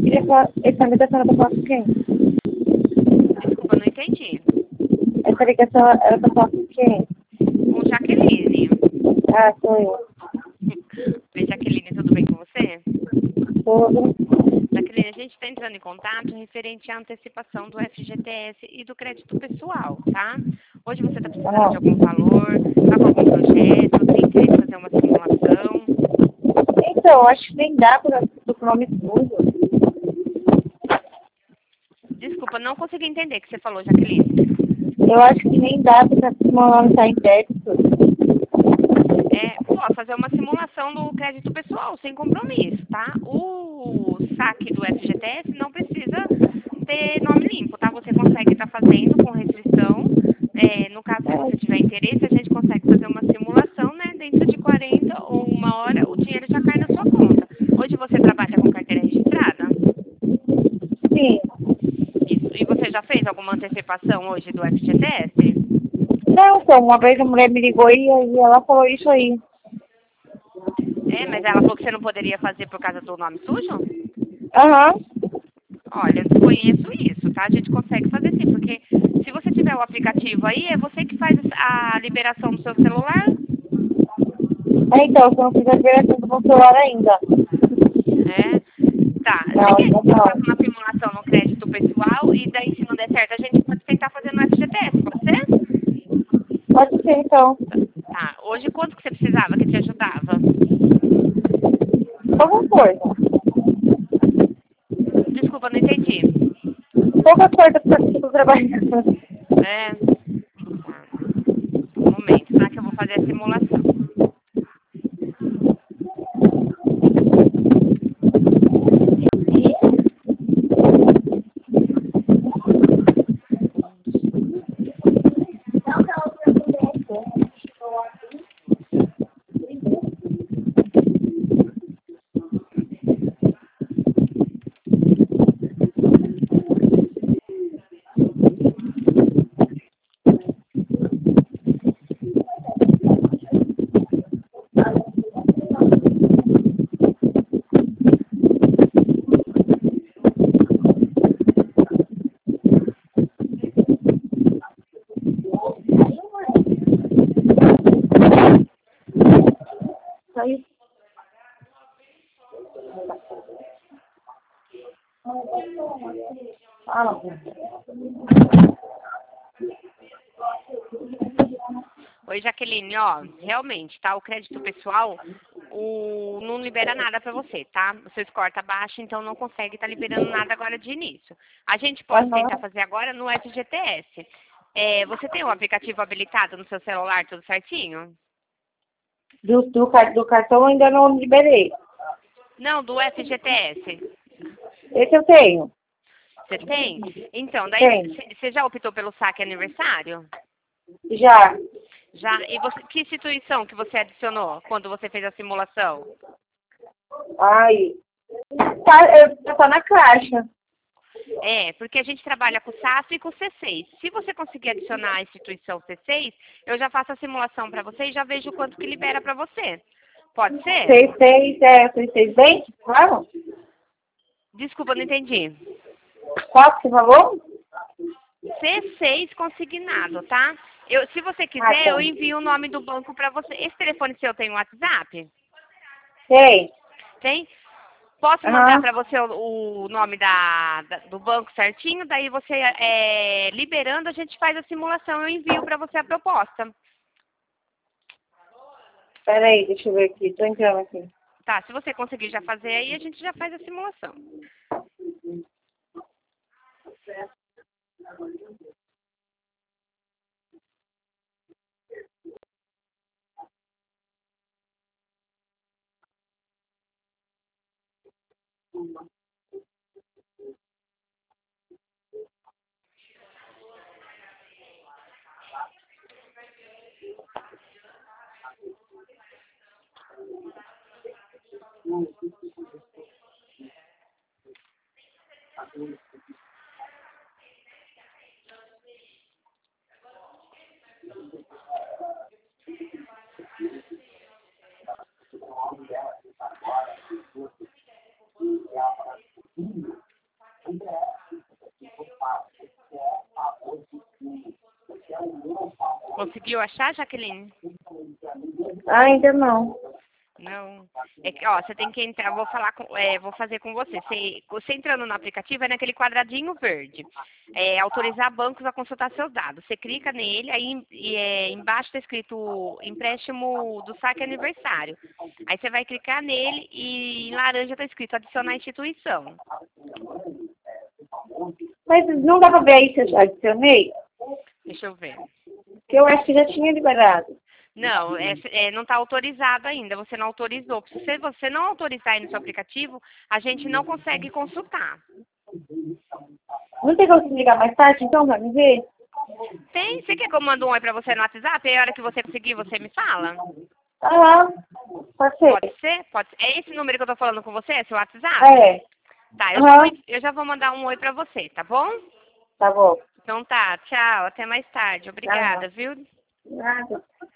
queria falar, essa ligação era pra falar com quem? Desculpa, não entendi. Essa ligação era pra falar com quem? Com Jaqueline. Ah, sou eu. Oi, Jaqueline, tudo bem com você? Tudo. Jaqueline, a gente está entrando em contato referente à antecipação do FGTS e do crédito pessoal, tá? Hoje você está precisando de algum valor, está com algum projeto, tem interesse em fazer uma simulação? Então, acho que nem dá pra do nome tudo. Desculpa, não consegui entender o que você falou, Jaqueline. Eu acho que nem dá pra lançar em débito. Posso fazer uma simulação do crédito pessoal, sem compromisso, tá? O saque do FGTS não precisa ter nome limpo, tá? Você consegue estar fazendo com restrição. No caso, se você tiver interesse, a gente consegue fazer uma simulação, né? Dentro de 40 ou uma hora, o dinheiro já cai na sua conta. Hoje você trabalha com carteira registrada? Sim. Isso. E você já fez alguma antecipação hoje do FGTS? Não, então, uma vez a mulher me ligou e aí ela falou isso aí. Mas ela falou que você não poderia fazer por causa do nome sujo? Aham. Olha, eu desconheço isso, tá? A gente consegue fazer sim, porque se você tiver o aplicativo aí, é você que faz a liberação do seu celular. Então, você não fiz a liberação do meu celular ainda. Tá. Não, Você quer ainda que eu faça não. uma simulação no crédito pessoal e daí, se não der certo, a gente pode tentar fazer no FGTS, pode ser? Pode ser, então. Tá. Hoje, quanto que você precisava que te ajudava? Pouca coisa. Desculpa, não entendi. Pouca coisa pra que eu tô trabalhando. É. Tá. Um momento, tá? Que eu vou fazer a simulação. Só isso. Fala. Oi, Jaqueline, ó, realmente, tá? O crédito pessoal não libera nada pra você, tá? O seu score tá baixo, então não consegue estar liberando nada agora de início. A gente pode tentar Aham. fazer agora no FGTS. Você tem o aplicativo habilitado no seu celular, tudo certinho? Do cartão eu ainda não liberei. Não, do FGTS. Esse eu tenho. Você tem? Então, daí Tenho. você já optou pelo saque aniversário? Já. Já. E que instituição que você adicionou quando você fez a simulação? Ai. Tá na caixa. Porque a gente trabalha com o SAF e com o C6. Se você conseguir adicionar a instituição C6, eu já faço a simulação para você e já vejo o quanto que libera para você. Pode ser? 66 bem? Claro. Desculpa, não entendi. Qual que você falou? C6 consignado, tá? Se você Ah, quiser, tá. eu envio o nome do banco para você. Esse telefone seu tem WhatsApp? Tem. Tem? Posso mandar Aham. para você o nome do banco certinho, daí você, liberando, a gente faz a simulação, eu envio para você a proposta. Pera aí, deixa eu ver aqui. Tô entrando aqui. Tá, se você conseguir já fazer aí, a gente já faz a simulação. Conseguiu achar, Jaqueline? Ainda não. Não. É que, ó, você tem que entrar, vou fazer com você. Você entrando no aplicativo, é naquele quadradinho verde. Autorizar bancos a consultar seus dados. Você clica nele, aí embaixo está escrito empréstimo do saque aniversário. Aí você vai clicar nele e em laranja está escrito adicionar instituição. Mas não dá pra ver aí se eu já adicionei? Deixa eu ver. Porque eu acho que já tinha liberado. Não, não está autorizado ainda, você não autorizou. Se você não autorizar aí no seu aplicativo, a gente não consegue consultar. Não tem como se ligar mais tarde, então, pra me ver? Tem? Você quer que eu mande um oi pra você no WhatsApp? Aí a hora que você conseguir, você me fala? Aham, pode ser. Pode ser? Pode ser. É esse número que eu tô falando com você? É seu WhatsApp? É, Tá, aham, eu já vou mandar um oi pra você, tá bom? tá bom. Então tá, tchau, até mais tarde. Obrigada, Aham. viu? Nada.